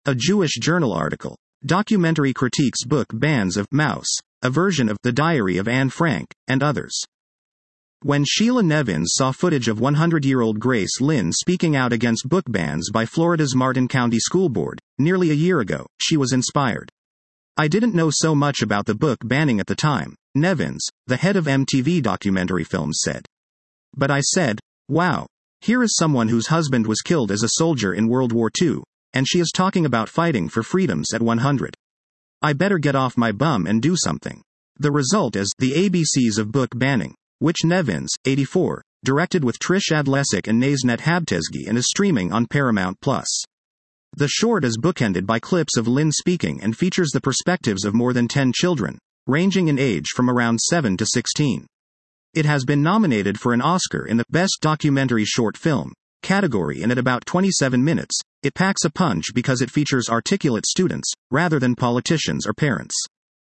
A Jewish Journal article. Documentary critiques book bans of Mouse, a version of The Diary of Anne Frank, and others. When Sheila Nevins saw footage of 100-year-old Grace Lynn speaking out against book bans by Florida's Martin County School Board, nearly a year ago, she was inspired. I didn't know so much about the book banning at the time, Nevins, the head of MTV Documentary Films said. But I said, wow, here is someone whose husband was killed as a soldier in World War II, and she is talking about fighting for freedoms at 100. I better get off my bum and do something. The result is The ABCs of Book Banning, which Nevins, 84, directed with Trish Adlesik and Nazenet Habtezgi and is streaming on Paramount+. The short is bookended by clips of Lynn speaking and features the perspectives of more than 10 children, ranging in age from around 7 to 16. It has been nominated for an Oscar in the Best Documentary Short Film category, and at about 27 minutes, it packs a punch because it features articulate students, rather than politicians or parents.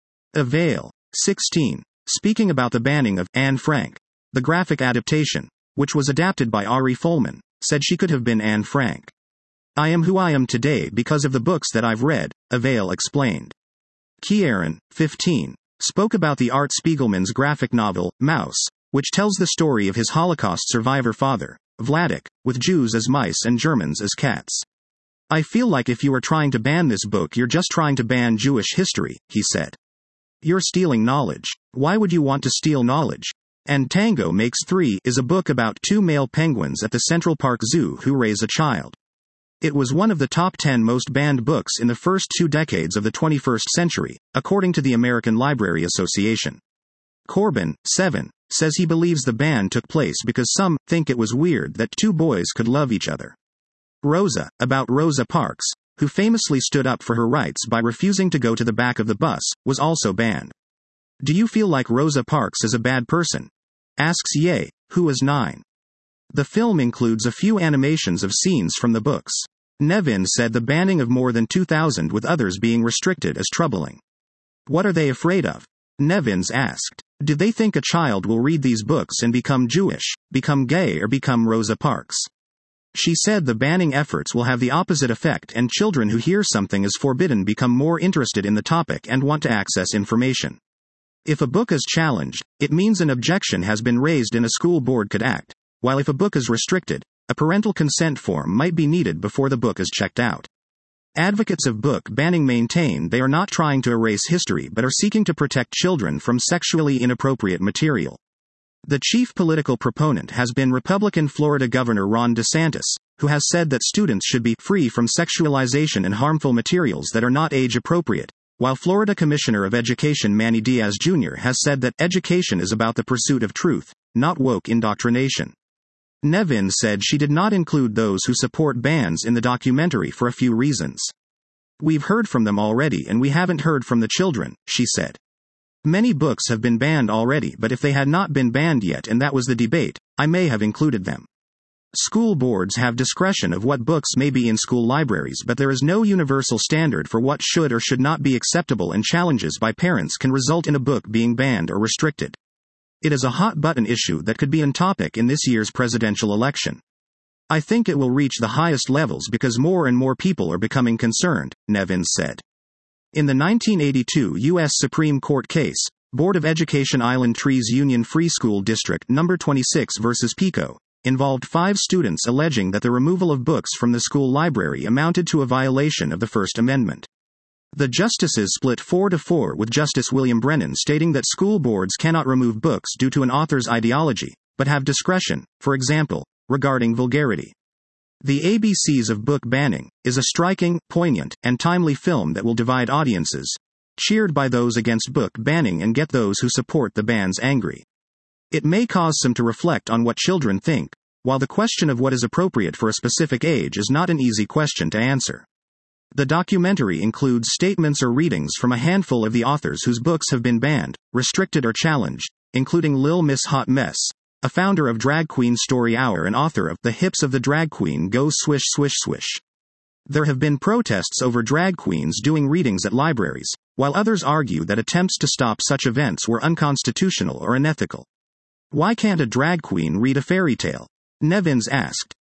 Avail. 16. Speaking about the banning of Anne Frank, the graphic adaptation, which was adapted by Ari Folman, said she could have been Anne Frank. I am who I am today because of the books that I've read, Avail explained. Kieran, 15, spoke about the Art Spiegelman's graphic novel, Mouse, which tells the story of his Holocaust survivor father, Vladek, with Jews as mice and Germans as cats. I feel like if you are trying to ban this book, you're just trying to ban Jewish history, he said. You're stealing knowledge. Why would you want to steal knowledge? And Tango Makes Three is a book about two male penguins at the Central Park Zoo who raise a child. It was one of the top 10 most banned books in the first 2 decades of the 21st century, according to the American Library Association. Corbin, 7, says he believes the ban took place because some think it was weird that two boys could love each other. Rosa, about Rosa Parks, who famously stood up for her rights by refusing to go to the back of the bus, was also banned. Do you feel like Rosa Parks is a bad person? Asks Ye, who is 9. The film includes a few animations of scenes from the books. Nevin said the banning of more than 2,000 with others being restricted is troubling. What are they afraid of? Nevins asked. Do they think a child will read these books and become Jewish, become gay, or become Rosa Parks? She said the banning efforts will have the opposite effect, and children who hear something is forbidden become more interested in the topic and want to access information. If a book is challenged, it means an objection has been raised and a school board could act, while if a book is restricted, a parental consent form might be needed before the book is checked out. Advocates of book banning maintain they are not trying to erase history but are seeking to protect children from sexually inappropriate material. The chief political proponent has been Republican Florida Governor Ron DeSantis, who has said that students should be free from sexualization and harmful materials that are not age-appropriate, while Florida Commissioner of Education Manny Diaz Jr. has said that education is about the pursuit of truth, not woke indoctrination. Nevin said she did not include those who support bans in the documentary for a few reasons. We've heard from them already and we haven't heard from the children, she said. Many books have been banned already, but if they had not been banned yet and that was the debate, I may have included them. School boards have discretion of what books may be in school libraries, but there is no universal standard for what should or should not be acceptable, and challenges by parents can result in a book being banned or restricted. It is a hot-button issue that could be on topic in this year's presidential election. I think it will reach the highest levels because more and more people are becoming concerned, Nevins said. In the 1982 U.S. Supreme Court case, Board of Education Island Trees Union Free School District No. 26 versus Pico, involved 5 students alleging that the removal of books from the school library amounted to a violation of the First Amendment. The justices split 4-4 with Justice William Brennan stating that school boards cannot remove books due to an author's ideology, but have discretion, for example, regarding vulgarity. The ABCs of Book Banning is a striking, poignant, and timely film that will divide audiences, cheered by those against book banning and get those who support the bans angry. It may cause some to reflect on what children think, while the question of what is appropriate for a specific age is not an easy question to answer. The documentary includes statements or readings from a handful of the authors whose books have been banned, restricted, or challenged, including Lil Miss Hot Mess, a founder of Drag Queen Story Hour and author of The Hips of the Drag Queen Go Swish Swish Swish. There have been protests over drag queens doing readings at libraries, while others argue that attempts to stop such events were unconstitutional or unethical. Why can't a drag queen read a fairy tale? Nevins asked.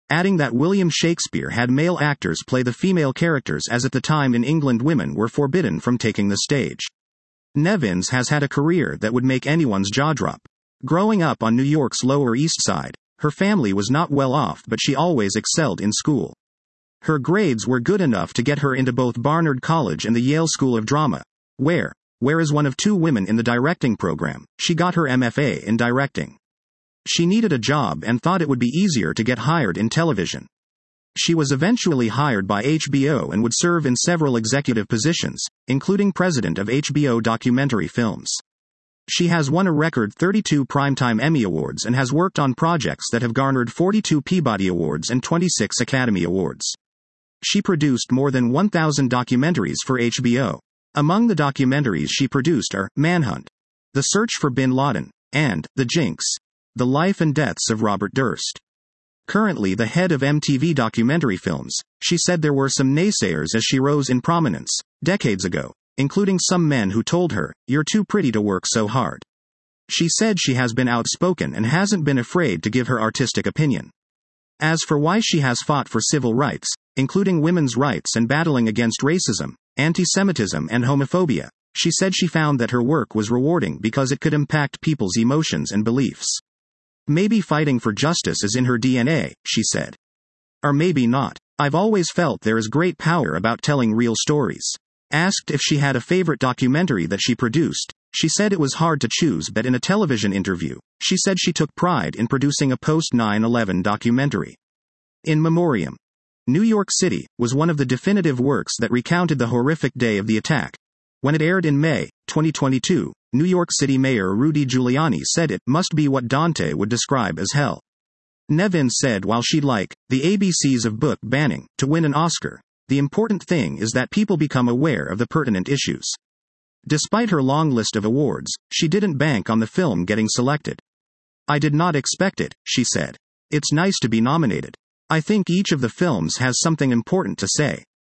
adding that William Shakespeare had male actors play the female characters, as at the time in England women were forbidden from taking the stage. Nevins has had a career that would make anyone's jaw drop. Growing up on New York's Lower East Side, her family was not well off, but she always excelled in school. Her grades were good enough to get her into both Barnard College and the Yale School of Drama, where as one of 2 women in the directing program, she got her MFA in directing. She needed a job and thought it would be easier to get hired in television. She was eventually hired by HBO and would serve in several executive positions, including president of HBO Documentary Films. She has won a record 32 Primetime Emmy Awards and has worked on projects that have garnered 42 Peabody Awards and 26 Academy Awards. She produced more than 1,000 documentaries for HBO. Among the documentaries she produced are Manhunt, The Search for Bin Laden, and The Jinx, The Life and Deaths of Robert Durst. Currently the head of MTV Documentary Films, she said there were some naysayers as she rose in prominence, decades ago, including some men who told her, "You're too pretty to work so hard." She said she has been outspoken and hasn't been afraid to give her artistic opinion. As for why she has fought for civil rights, including women's rights and battling against racism, anti-Semitism and homophobia, she said she found that her work was rewarding because it could impact people's emotions and beliefs. Maybe fighting for justice is in her DNA, she said. Or maybe not. I've always felt there is great power about telling real stories. Asked if she had a favorite documentary that she produced, she said it was hard to choose, but in a television interview, she said she took pride in producing a post-9/11 documentary. In Memoriam, New York City was one of the definitive works that recounted the horrific day of the attack. When it aired in May 2022, New York City Mayor Rudy Giuliani said it must be what Dante would describe as hell. Nevins said while she'd like the ABCs of book banning to win an Oscar, the important thing is that people become aware of the pertinent issues. Despite her long list of awards, she didn't bank on the film getting selected. "I did not expect it," she said. "It's nice to be nominated. I think each of the films has something important to say."